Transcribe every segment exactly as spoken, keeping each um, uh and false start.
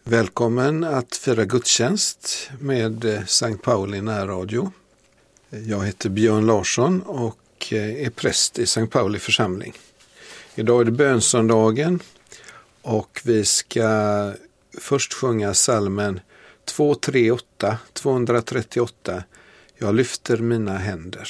Välkommen att fira gudstjänst med Sankt Pauli närradio. Jag heter Björn Larsson och är präst i Sankt Pauli församling. Idag är det bönsöndagen och vi ska först sjunga psalmen tvåhundratrettioåtta, tvåhundratrettioåtta. Jag lyfter mina händer.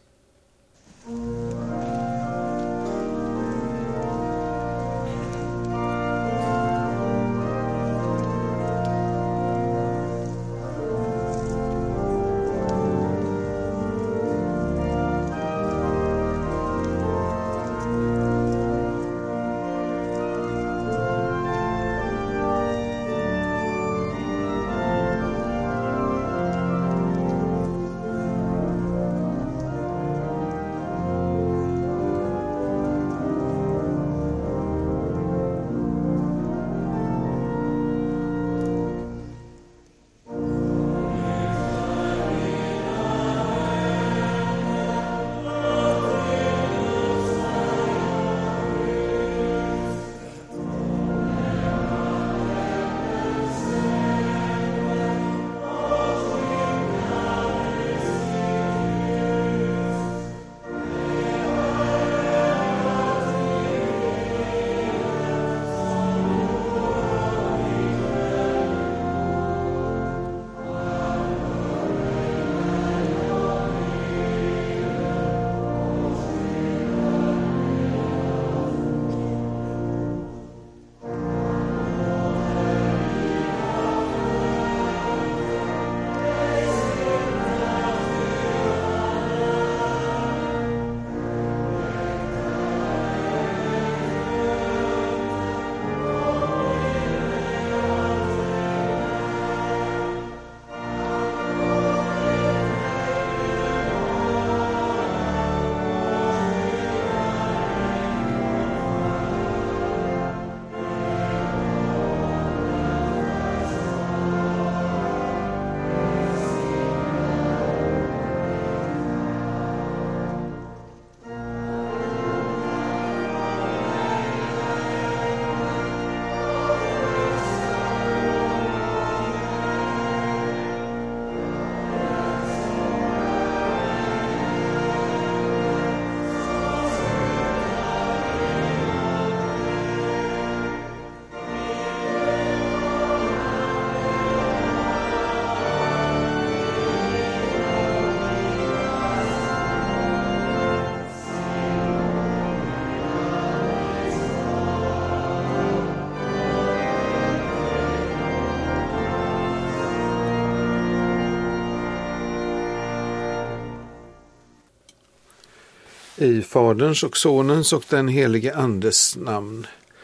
I Faderns och Sonens och den helige Andes namn.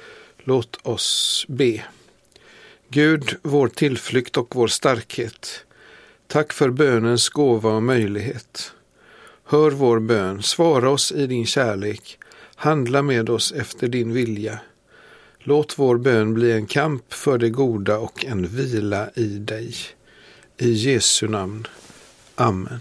Låt oss be. Gud, vår tillflykt och vår starkhet. Tack för bönens gåva och möjlighet. Hör vår bön, svara oss i din kärlek. Handla med oss efter din vilja. Låt vår bön bli en kamp för det goda och en vila i dig. I Jesu namn. Amen.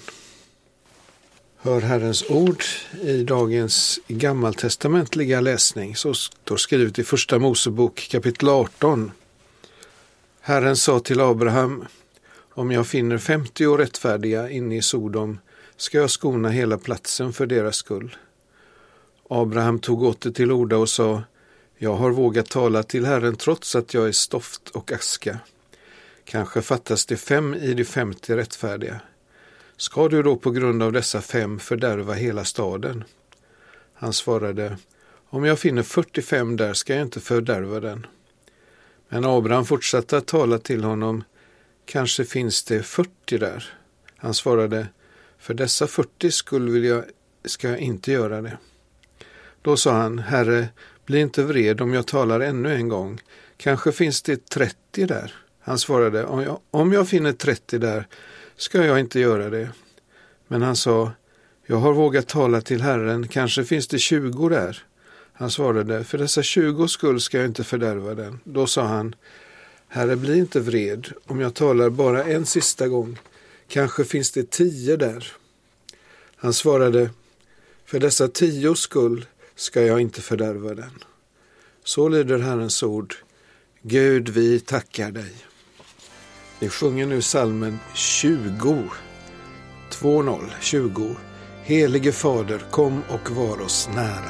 Hör Herrens ord i dagens gammaltestamentliga läsning, så står skrivet i första Mosebok kapitel arton. Herren sa till Abraham: om jag finner femtio rättfärdiga inne i Sodom ska jag skona hela platsen för deras skull. Abraham tog åter till orda och sa: jag har vågat tala till Herren trots att jag är stoft och aska. Kanske fattas det fem i de femtio rättfärdiga. Ska du då på grund av dessa fem fördärva hela staden? Han svarade: om jag finner fyrtiofem där ska jag inte fördärva den. Men Abraham fortsatte att tala till honom: kanske finns det fyrtio där. Han svarade: för dessa fyrtio skull vill jag, ska jag inte göra det. Då sa han: Herre, bli inte vred om jag talar ännu en gång. Kanske finns det trettio där. Han svarade: om jag, om jag finner trettio där ska jag inte göra det. Men han sa: jag har vågat tala till Herren, kanske finns det tjugo där. Han svarade: för dessa tjugo skull ska jag inte fördärva den. Då sa han: Herre, bli inte vred om jag talar bara en sista gång. Kanske finns det tio där. Han svarade: för dessa tio skull ska jag inte fördärva den. Så lyder Herrens ord. Gud, vi tackar dig. Vi sjunger nu psalmen tjugo, två noll, tjugo. Helige Fader, kom och var oss nära.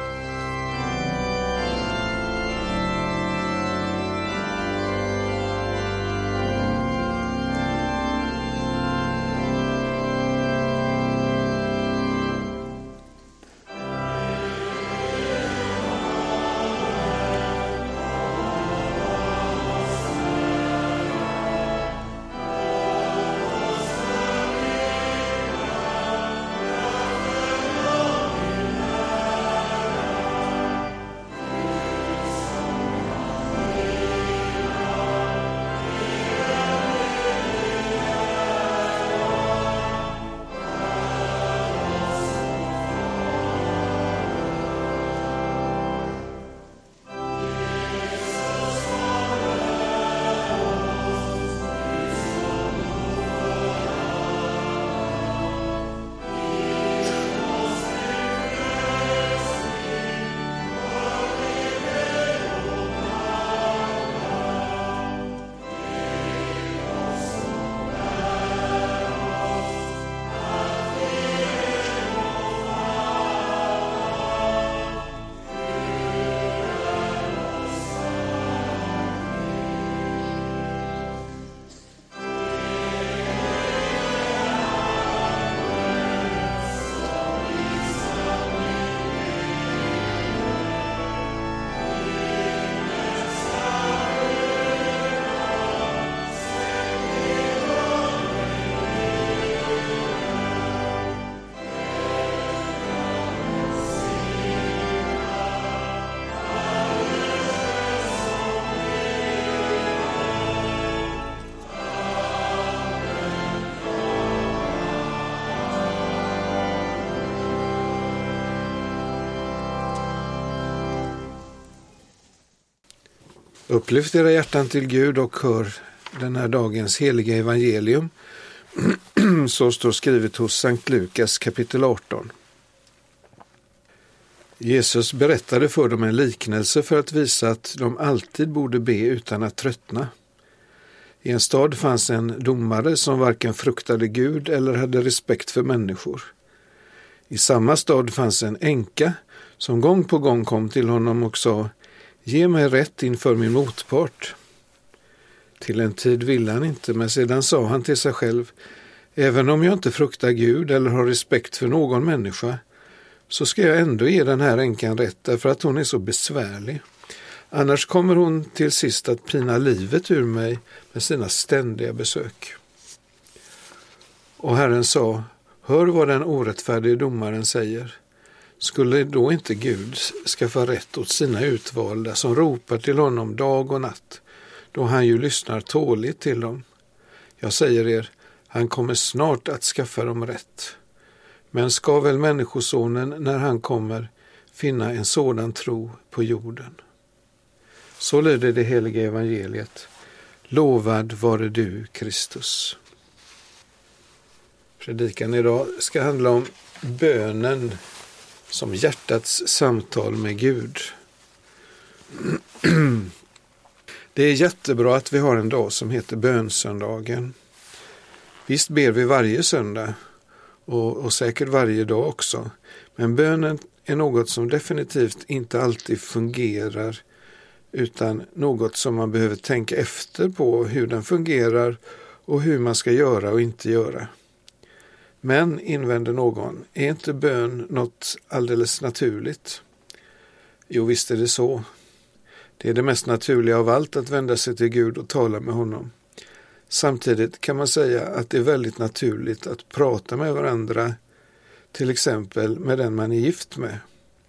Upplyft era hjärtan till Gud och hör den här dagens heliga evangelium. Så står skrivet hos Sankt Lukas kapitel arton. Jesus berättade för dem en liknelse för att visa att de alltid borde be utan att tröttna. I en stad fanns en domare som varken fruktade Gud eller hade respekt för människor. I samma stad fanns en änka som gång på gång kom till honom och sa: ge mig rätt inför min motpart. Till en tid ville han inte, men sedan sa han till sig själv: även om jag inte fruktar Gud eller har respekt för någon människa, så ska jag ändå ge den här änkan rätt därför att hon är så besvärlig. Annars kommer hon till sist att pina livet ur mig med sina ständiga besök. Och Herren sa: hör vad den orättfärdige domaren säger. Skulle då inte Gud skaffa rätt åt sina utvalda som ropar till honom dag och natt, då han ju lyssnar tåligt till dem? Jag säger er, han kommer snart att skaffa dem rätt. Men ska väl människosonen när han kommer finna en sådan tro på jorden? Så lyder det heliga evangeliet. Lovad vare du, Kristus. Predikan idag ska handla om bönen som hjärtats samtal med Gud. Det är jättebra att vi har en dag som heter bönsöndagen. Visst ber vi varje söndag och, och säkert varje dag också. Men bönen är något som definitivt inte alltid fungerar, utan något som man behöver tänka efter på hur den fungerar och hur man ska göra och inte göra. Men, invänder någon, är inte bön något alldeles naturligt? Jo, visst är det så. Det är det mest naturliga av allt att vända sig till Gud och tala med honom. Samtidigt kan man säga att det är väldigt naturligt att prata med varandra, till exempel med den man är gift med.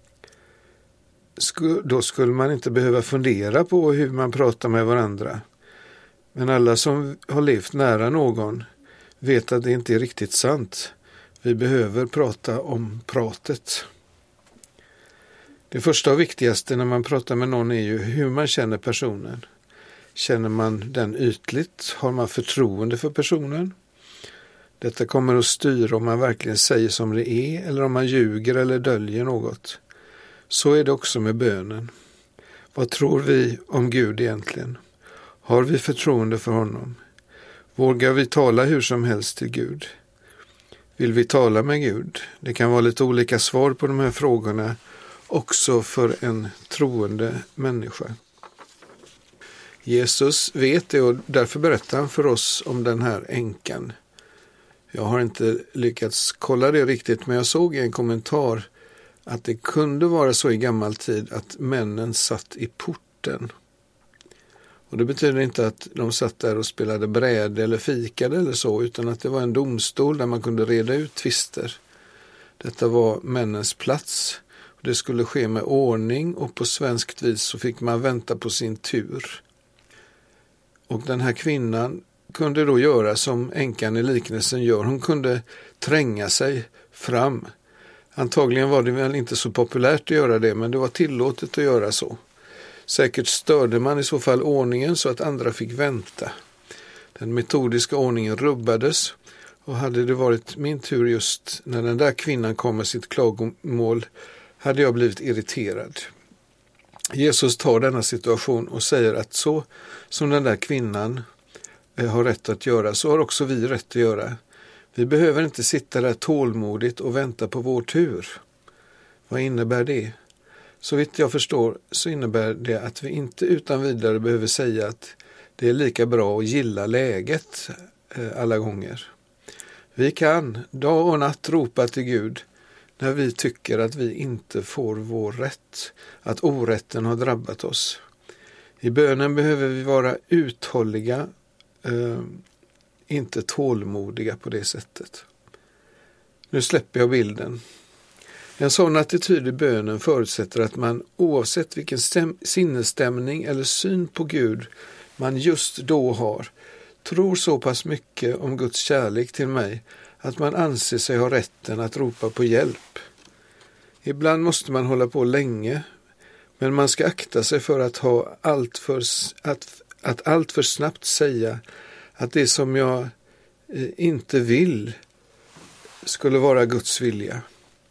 Då skulle man inte behöva fundera på hur man pratar med varandra. Men alla som har levt nära någon vet att det inte är riktigt sant. Vi behöver prata om pratet. Det första och viktigaste när man pratar med någon är ju hur man känner personen. Känner man den ytligt? Har man förtroende för personen? Detta kommer att styra om man verkligen säger som det är eller om man ljuger eller döljer något. Så är det också med bönen. Vad tror vi om Gud egentligen? Har vi förtroende för honom? Vågar vi tala hur som helst till Gud? Vill vi tala med Gud? Det kan vara lite olika svar på de här frågorna också för en troende människa. Jesus vet det och därför berättar han för oss om den här änkan. Jag har inte lyckats kolla det riktigt, men jag såg i en kommentar att det kunde vara så i gammal tid att männen satt i porten. Och det betyder inte att de satt där och spelade bräde eller fikade eller så, utan att det var en domstol där man kunde reda ut tvister. Detta var männens plats. Det skulle ske med ordning och på svenskt vis så fick man vänta på sin tur. Och den här kvinnan kunde då göra som änkan i liknelsen gör. Hon kunde tränga sig fram. Antagligen var det väl inte så populärt att göra det, men det var tillåtet att göra så. Säkert störde man i så fall ordningen så att andra fick vänta. Den metodiska ordningen rubbades, och hade det varit min tur just när den där kvinnan kom med sitt klagomål hade jag blivit irriterad. Jesus tar denna situation och säger att så som den där kvinnan har rätt att göra, så har också vi rätt att göra. Vi behöver inte sitta där tålmodigt och vänta på vår tur. Vad innebär det? Så vitt jag förstår så innebär det att vi inte utan vidare behöver säga att det är lika bra att gilla läget alla gånger. Vi kan dag och natt ropa till Gud när vi tycker att vi inte får vår rätt, att orätten har drabbat oss. I bönen behöver vi vara uthålliga, eh, inte tålmodiga på det sättet. Nu släpper jag bilden. En sån attityd i bönen förutsätter att man oavsett vilken stäm- sinnesstämning eller syn på Gud man just då har, tror så pass mycket om Guds kärlek till mig att man anser sig ha rätten att ropa på hjälp. Ibland måste man hålla på länge, men man ska akta sig för att ha allt för, att, att allt för snabbt säga att det som jag eh, inte vill skulle vara Guds vilja.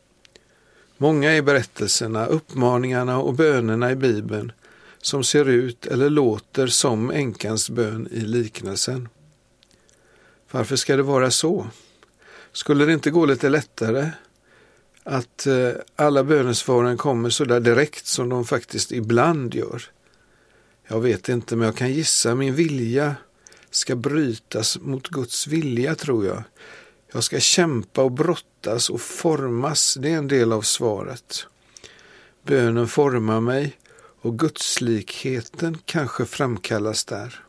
Många är berättelserna, uppmaningarna och bönerna i Bibeln som ser ut eller låter som änkans bön i liknelsen. Varför ska det vara så? Skulle det inte gå lite lättare att eh, alla bönesvaren kommer så där direkt som de faktiskt ibland gör? Jag vet inte, men jag kan gissa min vilja ska brytas mot Guds vilja, tror jag. Jag ska kämpa och brottas och formas, det är en del av svaret. Bönen formar mig och gudslikheten kanske framkallas där.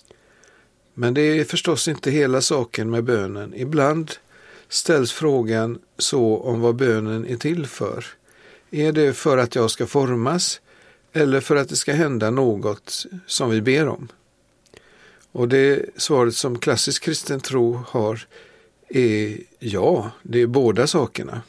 Men det är förstås inte hela saken med bönen. Ibland ställs frågan så om vad bönen är till för. Är det för att jag ska formas eller för att det ska hända något som vi ber om? Och det svaret som klassisk kristen tro har är ja, det är båda sakerna.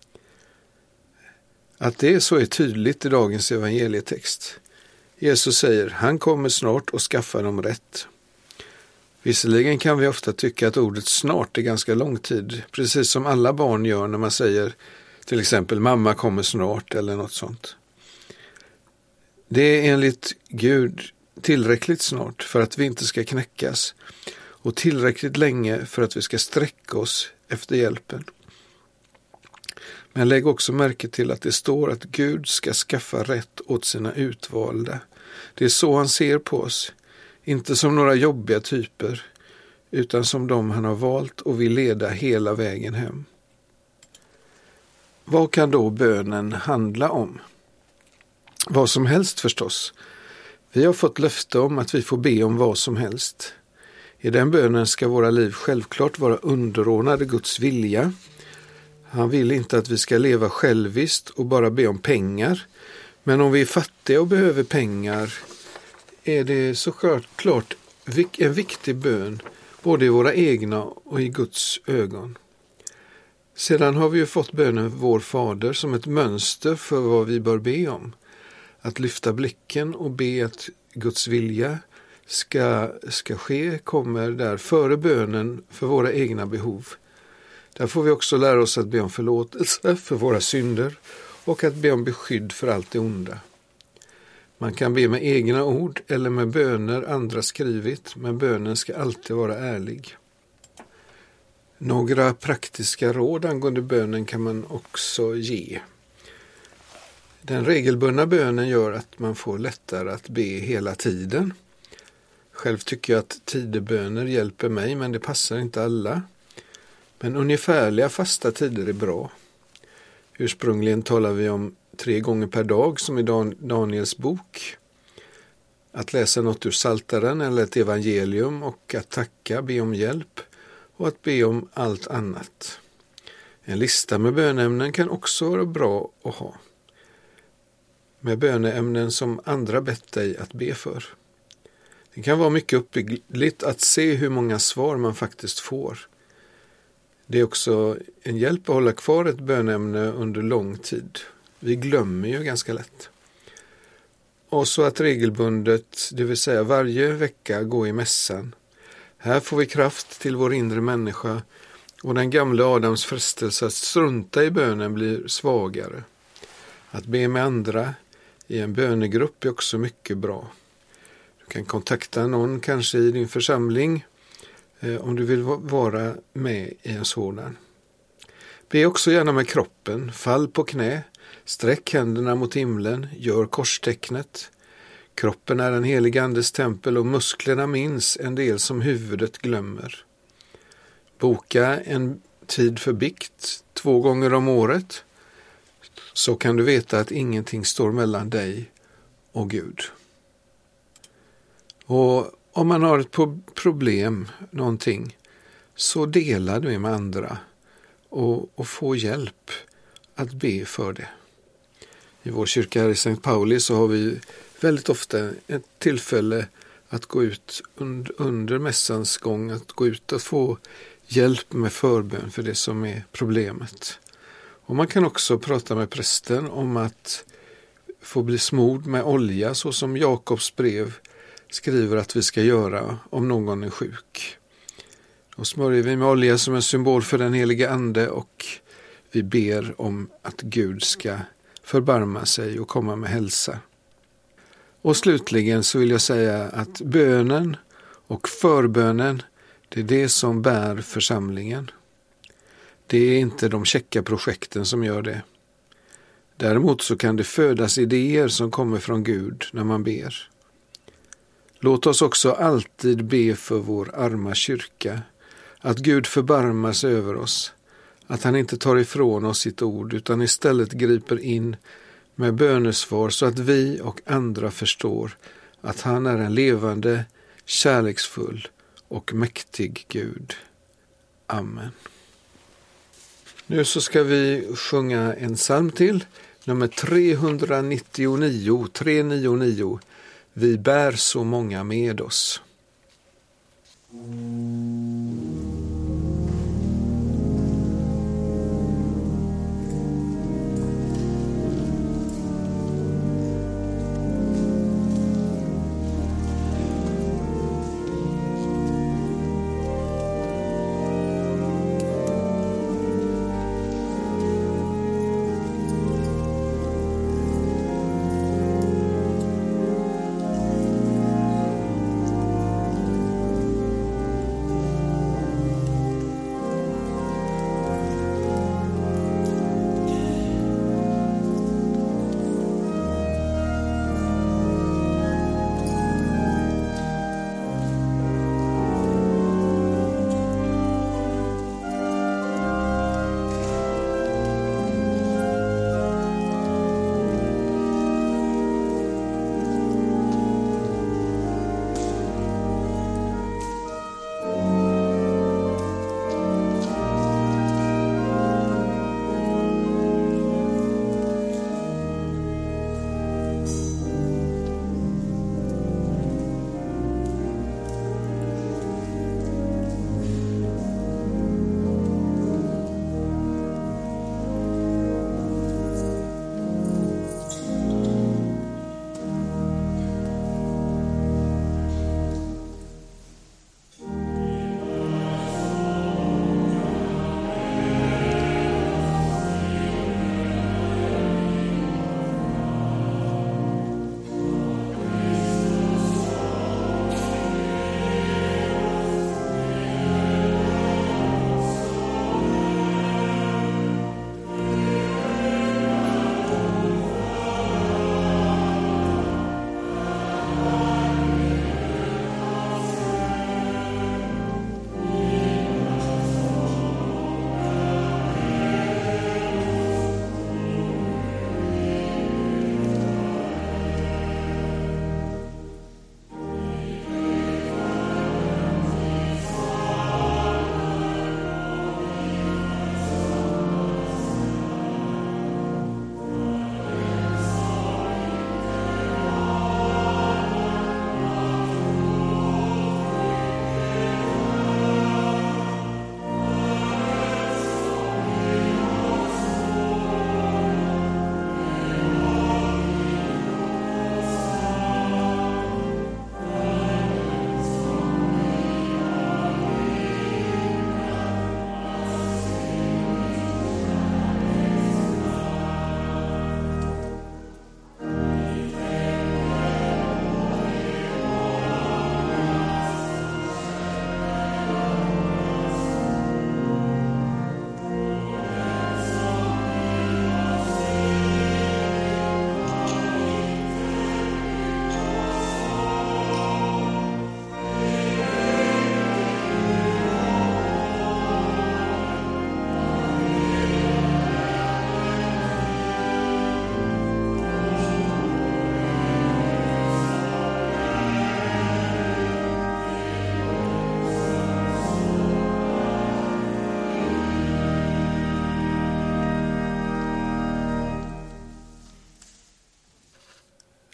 Att det är så är tydligt i dagens evangelietext. Jesus säger, han kommer snart och skaffar dem rätt. Visserligen kan vi ofta tycka att ordet snart är ganska lång tid, precis som alla barn gör när man säger till exempel mamma kommer snart eller något sånt. Det är enligt Gud tillräckligt snart för att vi inte ska knäckas och tillräckligt länge för att vi ska sträcka oss efter hjälpen. Men lägg också märke till att det står att Gud ska skaffa rätt åt sina utvalda. Det är så han ser på oss. Inte som några jobbiga typer, utan som de han har valt och vill leda hela vägen hem. Vad kan då bönen handla om? Vad som helst förstås. Vi har fått löfte om att vi får be om vad som helst. I den bönen ska våra liv självklart vara underordnade Guds vilja. Han vill inte att vi ska leva själviskt och bara be om pengar. Men om vi är fattiga och behöver pengar är det så klart en viktig bön både i våra egna och i Guds ögon. Sedan har vi ju fått bönen Vår Fader som ett mönster för vad vi bör be om. Att lyfta blicken och be att Guds vilja ska, ska ske kommer där före bönen för våra egna behov. Där får vi också lära oss att be om förlåtelse för våra synder och att be om beskydd för allt det onda. Man kan be med egna ord eller med böner andra skrivit, men bönen ska alltid vara ärlig. Några praktiska råd angående bönen kan man också ge. Den regelbundna bönen gör att man får lättare att be hela tiden. Själv tycker jag att tideböner hjälper mig, men det passar inte alla. Men ungefärliga fasta tider är bra. Ursprungligen talar vi om tre gånger per dag som i Dan- Daniels bok. Att läsa något ur Psaltaren eller ett evangelium och att tacka, be om hjälp och att be om allt annat. En lista med bönämnen kan också vara bra att ha. Med böneämnen som andra bett dig att be för. Det kan vara mycket uppbyggligt att se hur många svar man faktiskt får. Det är också en hjälp att hålla kvar ett bönämne under lång tid. Vi glömmer ju ganska lätt. Och så att regelbundet, det vill säga varje vecka, gå i mässan. Här får vi kraft till vår inre människa och den gamla Adams frestelse att strunta i bönen blir svagare. Att be med andra i en bönegrupp är också mycket bra. Du kan kontakta någon kanske i din församling eh, om du vill vara med i en sådan. Be också gärna med kroppen, fall på knä, sträck händerna mot himlen, gör korstecknet. Kroppen är en helig andes tempel och musklerna minns en del som huvudet glömmer. Boka en tid för bikt två gånger om året, så kan du veta att ingenting står mellan dig och Gud. Och om man har ett problem, någonting, så dela det med andra och, och få hjälp att be för det. I vår kyrka här i Sankt Pauli så har vi väldigt ofta ett tillfälle att gå ut under, under mässans gång, att gå ut och få hjälp med förbön för det som är problemet. Och man kan också prata med prästen om att få bli smord med olja, så som Jakobs brev skriver att vi ska göra om någon är sjuk. Då smörjer vi med olja som en symbol för den helige ande och vi ber om att Gud ska förbarma sig och komma med hälsa. Och slutligen så vill jag säga att bönen och förbönen, det är det som bär församlingen. Det är inte de checka projekten som gör det. Däremot så kan det födas idéer som kommer från Gud när man ber. Låt oss också alltid be för vår arma kyrka, att Gud förbarmar sig över oss, att han inte tar ifrån oss sitt ord utan istället griper in med bönesvar så att vi och andra förstår att han är en levande, kärleksfull och mäktig Gud. Amen. Nu så ska vi sjunga en psalm till, nummer trehundranittionio, trehundranittionio. Vi bär så många med oss.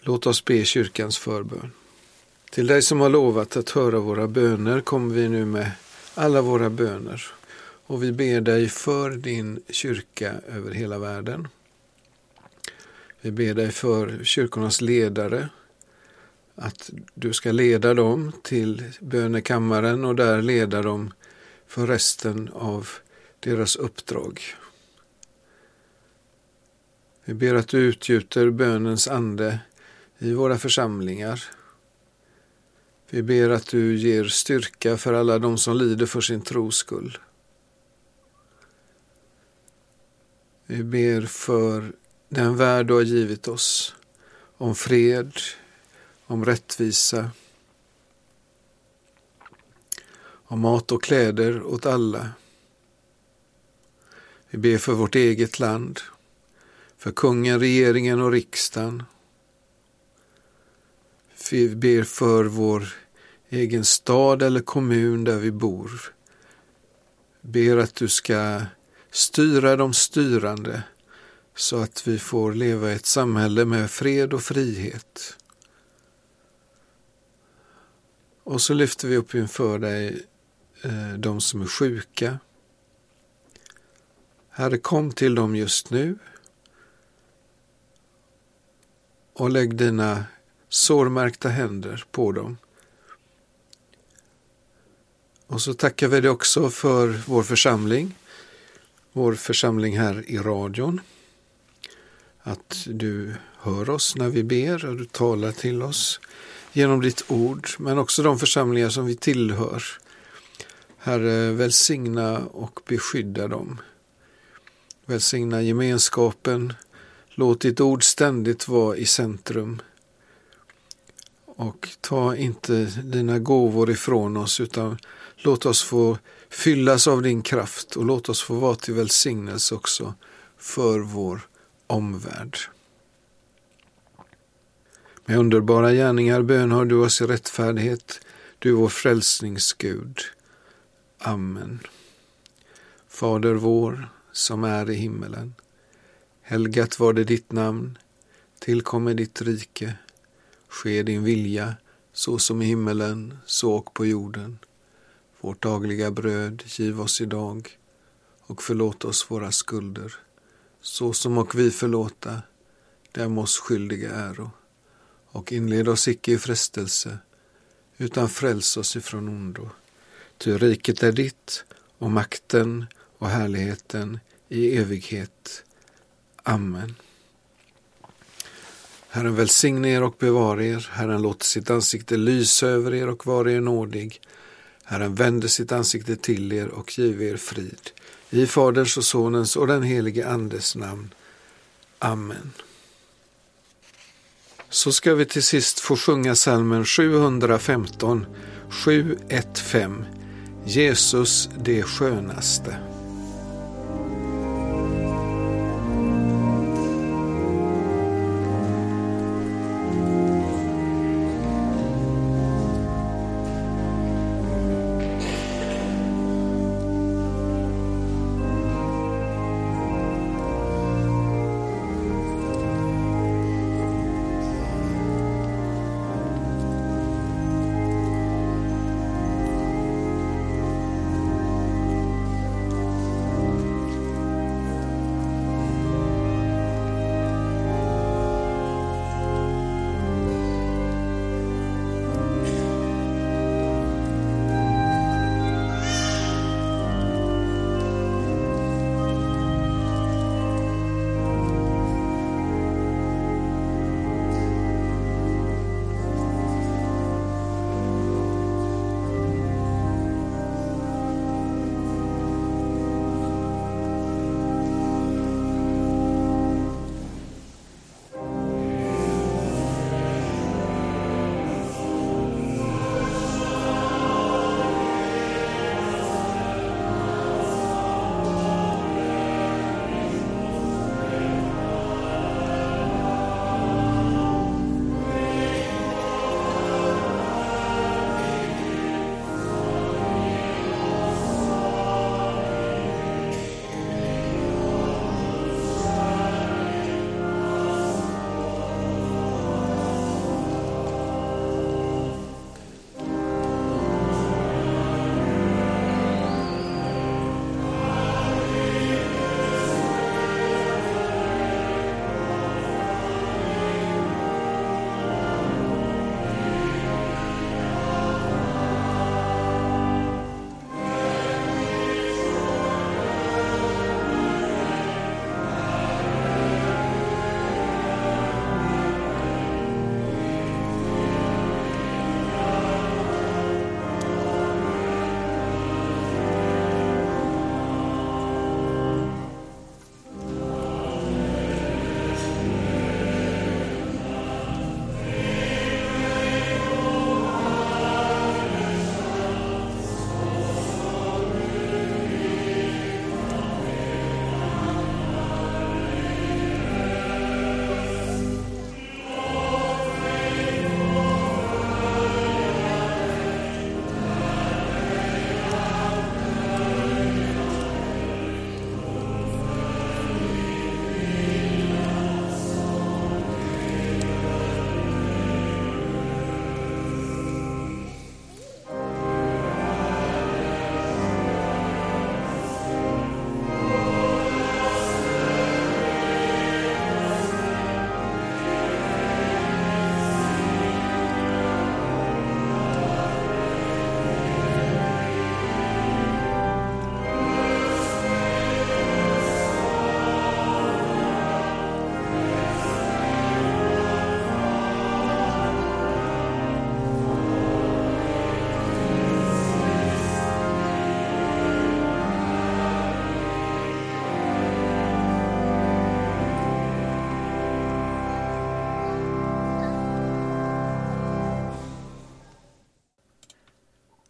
Låt oss be kyrkans förbön. Till dig som har lovat att höra våra böner kommer vi nu med alla våra böner. Och vi ber dig för din kyrka över hela världen. Vi ber dig för kyrkornas ledare, att du ska leda dem till bönekammaren och där leda dem för resten av deras uppdrag. Vi ber att du utgjuter bönens ande i våra församlingar. Vi ber att du ger styrka för alla de som lider för sin tros skull. Vi ber för den värld du har givit oss, om fred, om rättvisa, om mat och kläder åt alla. Vi ber för vårt eget land, för kungen, regeringen och riksdagen. Vi ber för vår egen stad eller kommun där vi bor. Ber att du ska styra de styrande så att vi får leva i ett samhälle med fred och frihet. Och så lyfter vi upp inför dig eh, de som är sjuka. Herre, kom till dem just nu och lägg dina sårmärkta händer på dem. Och så tackar vi dig också för vår församling, vår församling här i radion. Att du hör oss när vi ber och du talar till oss genom ditt ord, men också de församlingar som vi tillhör. Herre, välsigna och beskydda dem. Välsigna gemenskapen. Låt ditt ord ständigt vara i centrum. Och ta inte dina gåvor ifrån oss, utan låt oss få fyllas av din kraft och låt oss få vara till välsignelse också för vår omvärld. Med underbara gärningar bönhör du oss i rättfärdighet, du vår frälsningsgud. Amen. Fader vår som är i himmelen, helgat var det ditt namn, tillkommer ditt rike, ske din vilja så som i himmelen, så och på jorden. Vårt dagliga bröd giv oss idag och förlåt oss våra skulder, så som och vi förlåta dem oss skyldiga äro. Och inled oss icke i frestelse, utan fräls oss ifrån ondo. Ty riket är ditt, och makten och härligheten i evighet. Amen. Herren välsigne er och bevara er. Herren låter sitt ansikte lysa över er och vara er nådig. Herren vänder sitt ansikte till er och giver er frid. I Faderns och Sonens och den helige Andes namn. Amen. Så ska vi till sist få sjunga psalmen sjuhundrafemton, sju ett fem. Jesus det skönaste.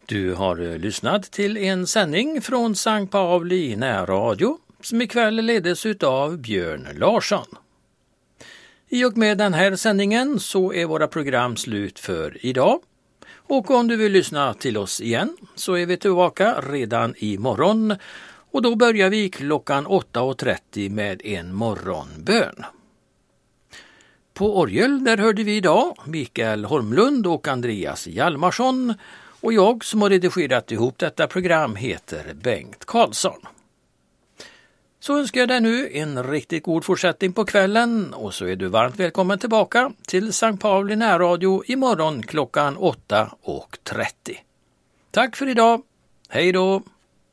Du har lyssnat till en sändning från Sankt Pauli närradio som ikväll ledes av Björn Larsson. I och med den här sändningen så är våra program slut för idag. Och om du vill lyssna till oss igen så är vi tillbaka redan imorgon. Och då börjar vi klockan åtta och trettio med en morgonbön. På orgel där hörde vi idag Mikael Holmlund och Andreas Hjalmarsson. Och jag som har redigerat ihop detta program heter Bengt Karlsson. Så önskar jag dig nu en riktigt god fortsättning på kvällen och så är du varmt välkommen tillbaka till Sankt Pauli närradio imorgon klockan åtta och trettio. Tack för idag. Hej då!